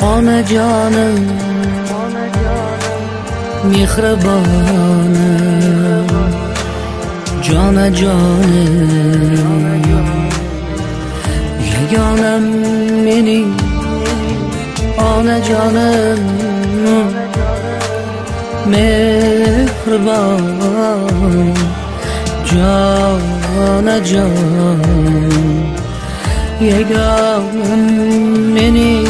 onajonim mehribonim, jonajonim yagonam mening onajonim mehribon, jonajonim yagonam mening.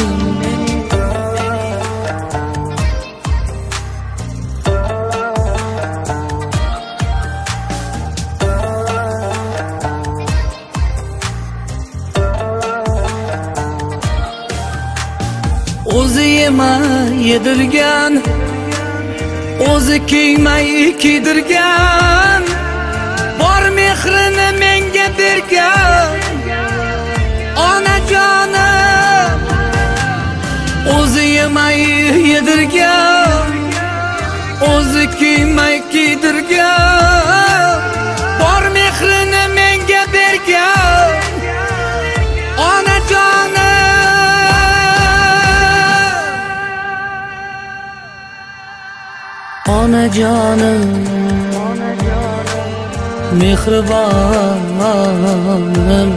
O'zi yemay yedirgan, o'zi kiymay kiydirgan, bor mehrini menga bergan onajonim. O'zi yemay yedirgan, o'zi kiymay kiydirgan, bor mehrini menga bergan onajonim. Onajonim mehribonim,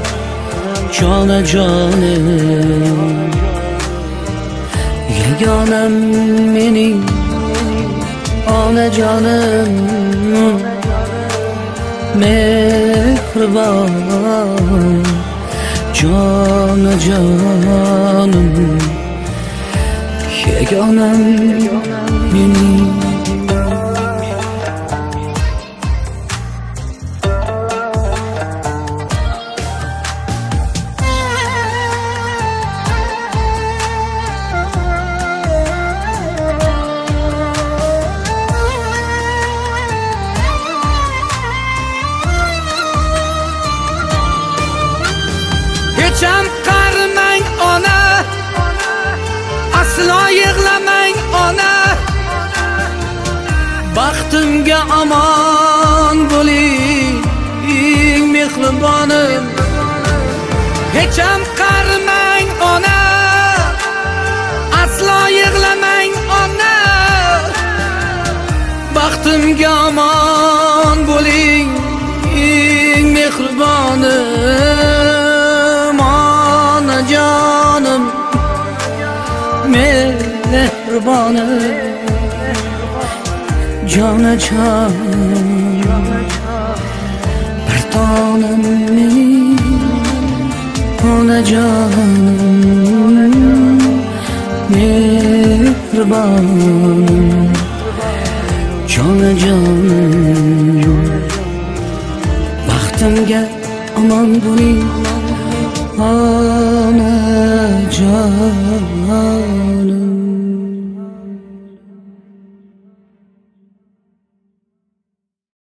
jonajonim yagonam mening onajonim mehribon, jonajonim yagonam mening. Hecham qarmang ona, aslo yig'lamang ona, baxtimga omon bo'ling mehribonim. Hecham qarmang ona, aslo yig'lamang ona, baxtimga omon bo'ling mehribonim. Onajonim mehribonim, jonajonim bir tanem mening onajonim mehribonim, jonajonim baxtimga omon bo'ling onajon.